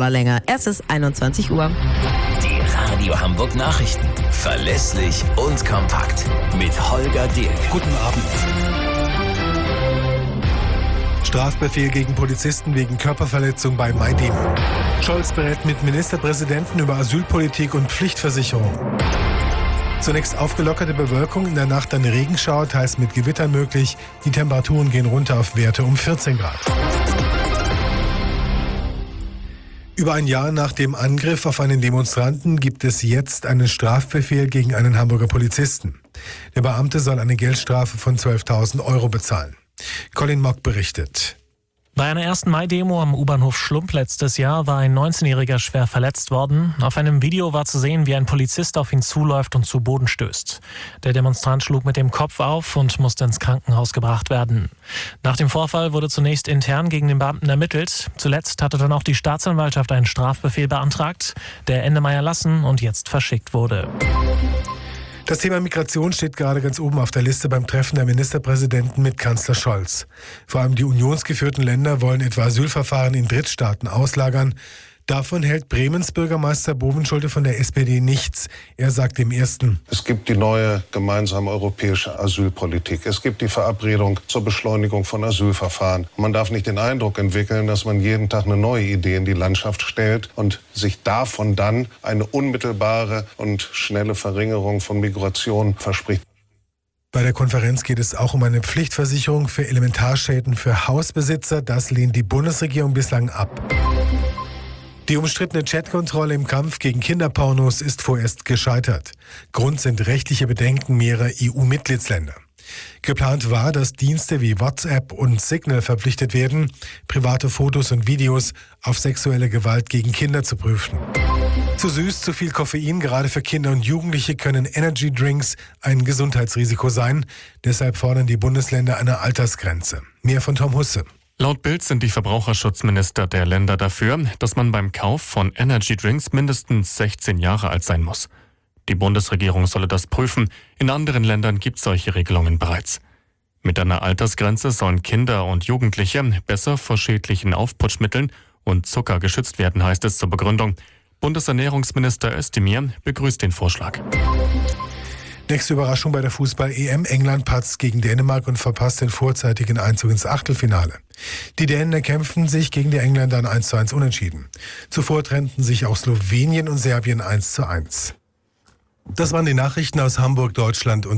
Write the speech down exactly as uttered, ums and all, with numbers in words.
aber länger. Es ist einundzwanzig Uhr. Die Radio Hamburg Nachrichten. Verlässlich und kompakt. Mit Holger Dirk. Guten Abend. Strafbefehl gegen Polizisten wegen Körperverletzung bei Mai-Demo. Scholz berät mit Ministerpräsidenten über Asylpolitik und Pflichtversicherung. Zunächst aufgelockerte Bewölkung, in der Nacht dann Regenschauer, teils mit Gewittern möglich. Die Temperaturen gehen runter auf Werte um vierzehn Grad. Über ein Jahr nach dem Angriff auf einen Demonstranten gibt es jetzt einen Strafbefehl gegen einen Hamburger Polizisten. Der Beamte soll eine Geldstrafe von zwölftausend Euro bezahlen. Colin Mock berichtet. Bei einer ersten Mai-Demo am U-Bahnhof Schlump letztes Jahr war ein neunzehnjähriger schwer verletzt worden. Auf einem Video war zu sehen, wie ein Polizist auf ihn zuläuft und zu Boden stößt. Der Demonstrant schlug mit dem Kopf auf und musste ins Krankenhaus gebracht werden. Nach dem Vorfall wurde zunächst intern gegen den Beamten ermittelt. Zuletzt hatte dann auch die Staatsanwaltschaft einen Strafbefehl beantragt, der Ende Mai erlassen und jetzt verschickt wurde. Das Thema Migration steht gerade ganz oben auf der Liste beim Treffen der Ministerpräsidenten mit Kanzler Scholz. Vor allem die unionsgeführten Länder wollen etwa Asylverfahren in Drittstaaten auslagern. Davon hält Bremens Bürgermeister Bovenschulte von der S P D nichts. Er sagt im Ersten: Es gibt die neue gemeinsame europäische Asylpolitik. Es gibt die Verabredung zur Beschleunigung von Asylverfahren. Man darf nicht den Eindruck entwickeln, dass man jeden Tag eine neue Idee in die Landschaft stellt und sich davon dann eine unmittelbare und schnelle Verringerung von Migration verspricht. Bei der Konferenz geht es auch um eine Pflichtversicherung für Elementarschäden für Hausbesitzer. Das lehnt die Bundesregierung bislang ab. Die umstrittene Chatkontrolle im Kampf gegen Kinderpornos ist vorerst gescheitert. Grund sind rechtliche Bedenken mehrerer E U-Mitgliedsländer. Geplant war, dass Dienste wie WhatsApp und Signal verpflichtet werden, private Fotos und Videos auf sexuelle Gewalt gegen Kinder zu prüfen. Zu süß, zu viel Koffein, gerade für Kinder und Jugendliche können Energy Drinks ein Gesundheitsrisiko sein. Deshalb fordern die Bundesländer eine Altersgrenze. Mehr von Tom Husse. Laut Bild sind die Verbraucherschutzminister der Länder dafür, dass man beim Kauf von Energy Drinks mindestens sechzehn Jahre alt sein muss. Die Bundesregierung solle das prüfen. In anderen Ländern gibt es solche Regelungen bereits. Mit einer Altersgrenze sollen Kinder und Jugendliche besser vor schädlichen Aufputschmitteln und Zucker geschützt werden, heißt es zur Begründung. Bundesernährungsminister Özdemir begrüßt den Vorschlag. Nächste Überraschung bei der Fußball-E M. England patzt gegen Dänemark und verpasst den vorzeitigen Einzug ins Achtelfinale. Die Dänen erkämpften sich gegen die Engländer ein eins zu eins Unentschieden. Zuvor trennten sich auch Slowenien und Serbien eins zu eins. Das waren die Nachrichten aus Hamburg, Deutschland und